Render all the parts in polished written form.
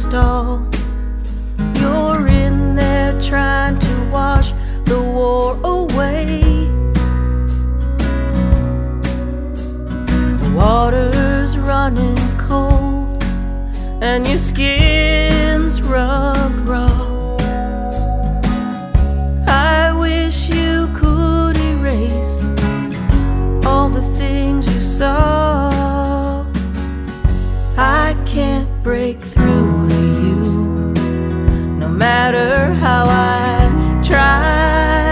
stall. You're in there trying to wash the war away. The water's running cold and your skin's rubbed raw. I wish you could erase all the things you saw. I can't break through to you, no matter how I try.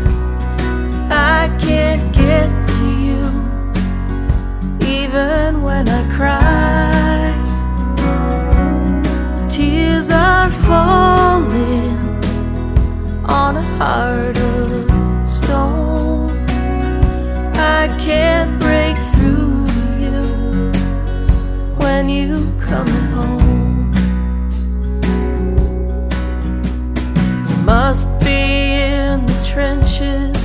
I can't get to you, even when I cry. Tears are falling on a heart of stone. I can't break through to you when you coming home. You must be in the trenches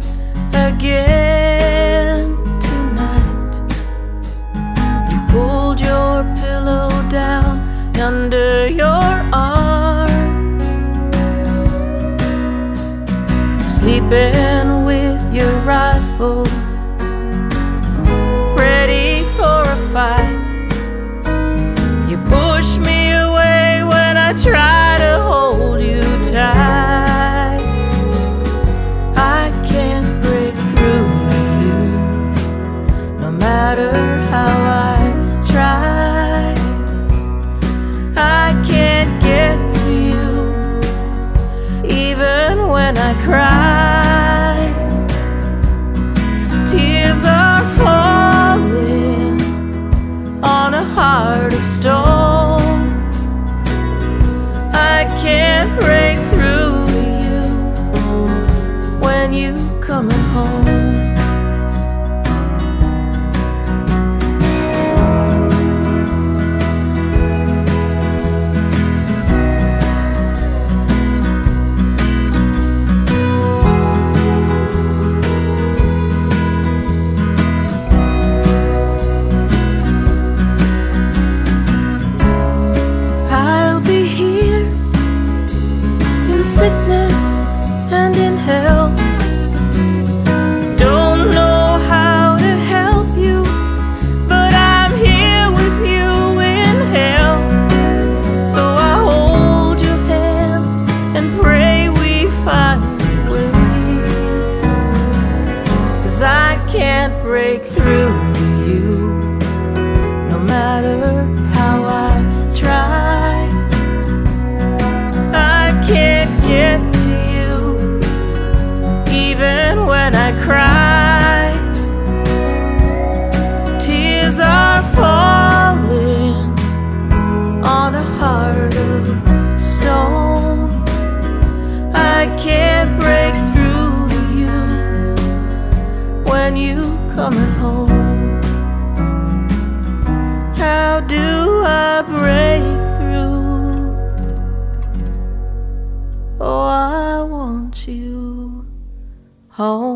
again tonight. You pulled your pillow down under your arm, sleeping with your rifle ready for a fight. You push me away when I try to hold you tight. I can't break through to you, no matter how I try. I can't get to you, even when I cry. Tears are falling on a heart of stone. I can't break through to you when you coming home. Sickness and in health, don't know how to help you, but I'm here with you in hell. So I hold your hand and pray we find a way, 'cause I can't break through to you, no matter how I try. I can't get to you, even when I cry. Tears are falling on a heart of stone. I can't break through to you when you coming home. How do I break through? Oh, I want you home.